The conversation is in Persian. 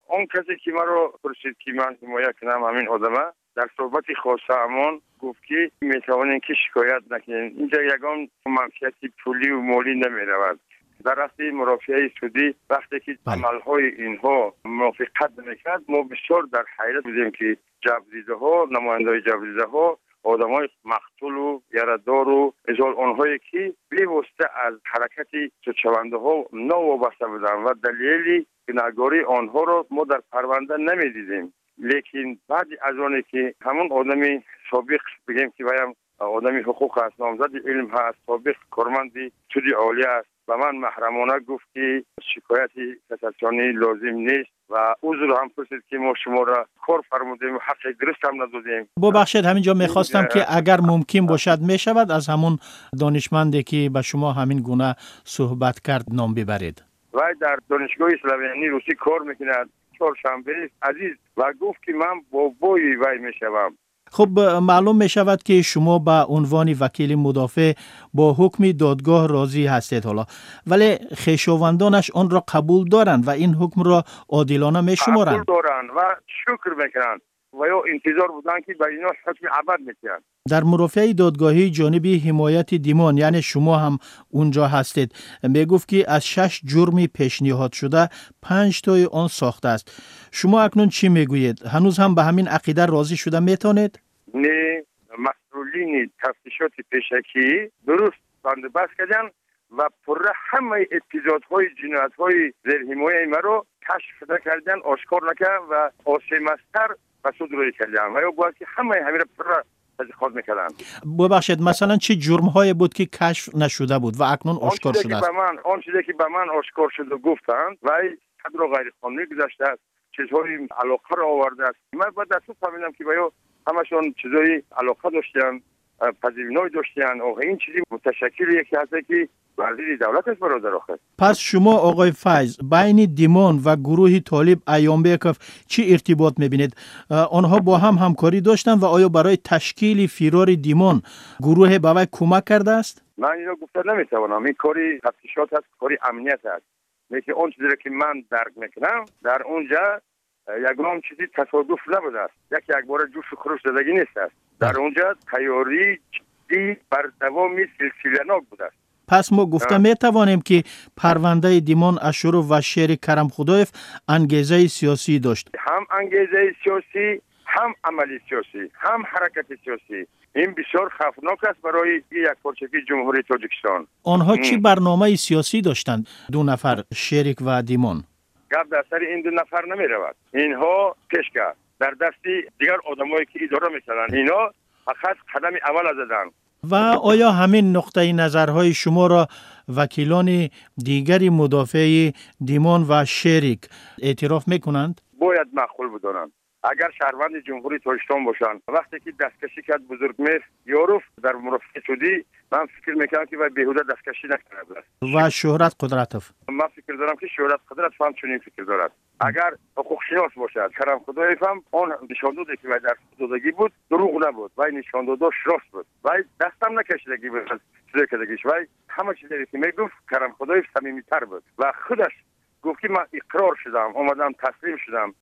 اون کسی که مرا پرسید که من حمایت کنم همین آدمه، در صحبت خاصه امان گفت که میتوانین که شکایت نکنین، اینجا یگان منفیت پولی و مالی نمیرود. در اصل مرافعه سعودی وقتی که عملهای اینها موافقت نمیکرد، ما بسیار در حیرت بودیم که جبریده ها، نمایندای جبریده ها، آدمای مقتول و یاره‌دار و ازال آنهایی که بی‌واسطه از حرکت سودشونده ها نوابسته بودند و دلیلی گناهکاری آنها را ما در پرونده نمیدیدیم. لیکن بعد از آنی که همون آدمی سابق بگیم که بایم آدمی حقوق است، نامزد علم هست، سابق کارمند سودی عالی است و من محرمانه گفت که شکایت کسانی لازم نیست و عذر هم پرسید که ما شما را کار فرمودیم و حق درست هم ندادیم. ببخشید همینجا میخواستم که اگر ممکن باشد میشود از همون دانشمندی که به شما همین گونه صحبت کرد نام ببرید. وای در دانشگاه اسلامی روسی کار میکند، چهارشنبه عزیز، و گفت که من بابای وی میشوم. خب معلوم می شود که شما به عنوان وکیل مدافع با حکم دادگاه راضی هستید حالا، ولی خویشاوندانش آن را قبول دارند و این حکم را عادلانه می شمارند. قبول دارند و شکر میکنند و یا انتظار بودند که به اینا حکم ابد میکنند. در مرافعه دادگاهی جانب حمایت دیمان یعنی شما هم اونجا هستید، می گفت که از 6 جرم پیشنهاد شده 5 تای آن ساخته است. شما اکنون چی میگویید؟ هنوز هم به همین عقیده راضی شده میتونید؟ نه، مسئولین تفتیشات پیشکی درست بندوبست کردن و پر همه اپیزودهای جنایت‌های زیر حمایت مرا کشف نکردن، آشکار نکردن و آسیمستر و صدور کردن و یا باید که همه را پر تحقیقات میکردن. ببخشید مثلا چه جرم‌هایی بود که کشف نشده بود و اکنون آشکار شده است؟ آن چیزی که به من آشکار شده گفتند و قدر غیر قانونی گذاشته است، چیزهای علاقه را آورده است. من بعد از فهمیدم که باید همشون چیزای علاقه داشتن، پذیرایی داشتن. این چیزی متشکل یکی هست که وزیر دولت است برادر آخر. پس شما آقای فیض بین دیمان و گروه طالب ایامبکف چی ارتباط میبینید؟ آنها با هم همکاری داشتن و آیا برای تشکیل فرار دیمان گروه به وی کمک کرده است؟ من اینو گفته نمیتوانم. این کاری تفتیشات است، کاری امنیت است. لیکن اون چیزی که من درک میکنم در اونجا یگان چیزی تصادف نبوده است. یک بار جوش و خروش زدگی نیست است. در اونجا تیاری جدی بر دوام سلسله ناک بوده است. پس ما گفته میتوانیم که پرونده دیمان اشورو و شیر کرم خدایف انگیزه سیاسی داشت. هم انگیزه سیاسی، هم عملی سیاسی، هم حرکت سیاسی. این بسیار خطرناک است برای یک پارچگی جمهوری تاجیکستان. آنها چی برنامه سیاسی داشتند؟ 2 نفر شریک و دیمان. گپ در سر این 2 نفر نمی رود. اینها پیشگاه در دستی دیگر آدمایی که اداره میکنن، اینا فقط قدم اول زدن. و آیا همین نقطه نظرهای شما را وکیلان دیگری مدافع دیمان و شریک اعتراف میکنند؟ باید معقول بدانند. اگر شهروند جمهوری تاجیکستان باشند وقتی که دستکشی کرد بزرگمهر یاروف در مرافعه سعودی، من فکر میکنم که باید بیهوده دستکشی نکرده است. و شهرت قدرتوف، من فکر دارم که شهرت قدرت هم چنین فکر دارد. اگر حقوق شناس باشد، کرم خدایف هم آن نشان داده که در دادگی بود دروغ نبود و نشان داداش راست بود و دستم نکشیدگی بود چیزی کردگیش و همه چیزی که میگفت کرم خدایف صمیمیت‌تر بود و خودش گفت که من اقرار شدم، اومدم تسلیم شدم